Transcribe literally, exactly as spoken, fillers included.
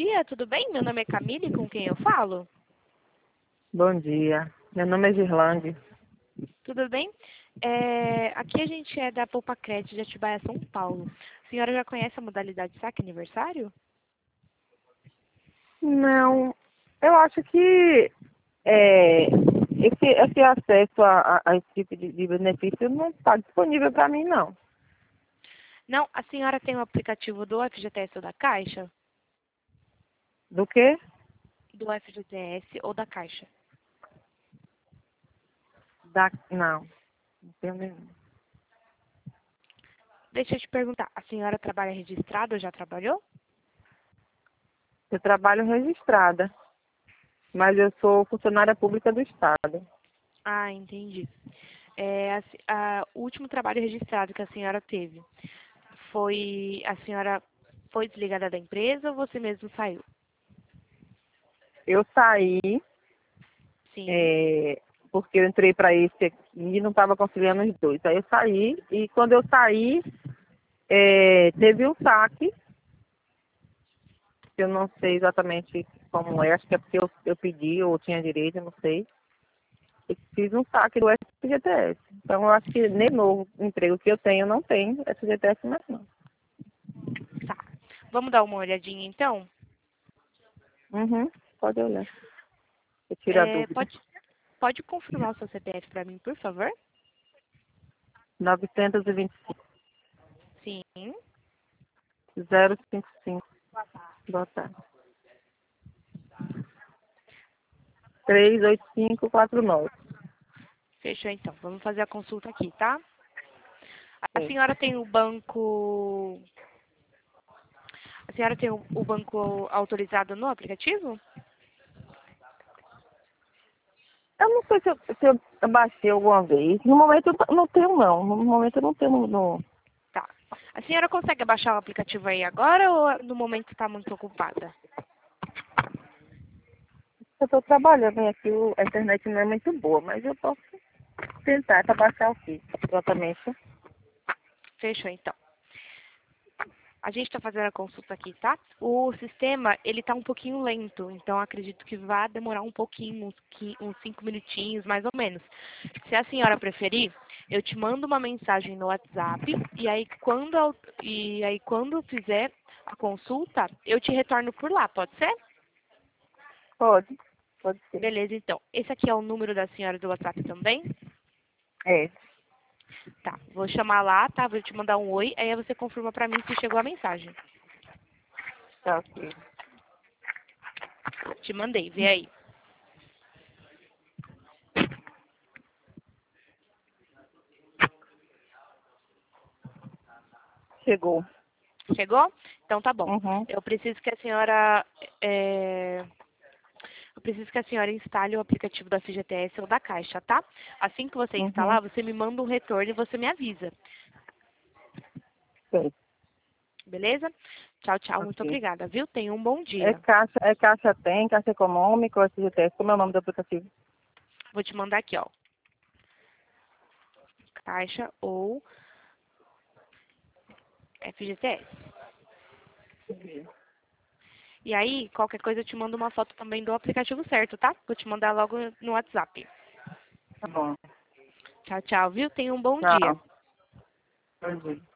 dia, tudo bem? Meu nome é Camille, com quem eu falo? Bom dia. Meu nome é Girlande. Tudo bem? É, aqui a gente é da Poupa Crédito de Atibaia, São Paulo. A senhora já conhece a modalidade saque aniversário? Não, eu acho que é, esse, esse acesso a, a, a esse tipo de, de benefício não está disponível para mim, não. Não, a senhora tem o aplicativo do F G T S ou da Caixa? Do quê? Do F G T S ou da Caixa? Da, não, não tenho nenhum. Deixa eu te perguntar, a senhora trabalha registrada ou já trabalhou? Eu trabalho registrada, mas eu sou funcionária pública do Estado. Ah, entendi. É, a se- a- o último trabalho registrado que a senhora teve, foi a senhora foi desligada da empresa ou você mesmo saiu? Eu saí, Sim. é, porque eu entrei para esse aqui e não estava conciliando os dois. Aí eu saí, e quando eu saí, é, teve um saque. Eu não sei exatamente como é, acho que é porque eu, eu pedi ou tinha direito, eu não sei. E fiz um saque do F G T S. Então eu acho que nem novo emprego que eu tenho, eu não tenho F G T S mais não. Tá. Vamos dar uma olhadinha então? Uhum, pode olhar. Eu tiro a É, dúvida. pode, pode confirmar o seu C P F para mim, por favor? novecentos e vinte e cinco, Sim. zero cinco cinco. Boa tarde. três oito cinco quatro nove. Fechou então. Vamos fazer a consulta aqui, tá? A É. senhora tem o banco. A senhora tem o, o banco autorizado no aplicativo? Eu não sei se eu, se eu baixei alguma vez. No momento eu não tenho não. No momento eu não tenho no, no- Tá. A senhora consegue baixar o aplicativo aí agora ou no momento está muito ocupada? Eu estou trabalhando e aqui, o- a internet não é muito boa, mas eu posso tentar para baixar o quê? Exatamente. Fechou então. A gente está fazendo a consulta aqui, tá? O sistema, ele tá um pouquinho lento, então acredito que vai demorar um pouquinho, uns, qui- uns cinco minutinhos, mais ou menos. Se a senhora preferir, eu te mando uma mensagem no WhatsApp e aí quando, eu- e aí quando fizer a consulta, eu te retorno por lá, pode ser? Pode, pode ser. Beleza, então. Esse aqui é o número da senhora do WhatsApp também? É, Tá, vou chamar lá, tá? Vou te mandar um oi, aí você confirma pra mim se chegou a mensagem. tá ok. Te mandei, vê aí. Chegou. Chegou? Então tá bom. Uhum, Eu preciso que a senhora é, eu preciso que a senhora instale o aplicativo da F G T S ou da Caixa, tá? Assim que você uhum. instalar, você me manda um retorno e você me avisa. Sei, Beleza? Tchau, tchau. Muito ok. obrigada, viu? Tenha um bom É dia. caixa, é caixa tem, caixa econômica, ou F G T S, como é o nome do aplicativo? Vou te mandar aqui, ó. Caixa ou F G T S. E aí, qualquer coisa eu te mando uma foto também do aplicativo certo, tá? Vou te mandar logo no WhatsApp. Tá bom. Tchau, tchau, viu? Tenha um bom dia. Tchau. Bom dia.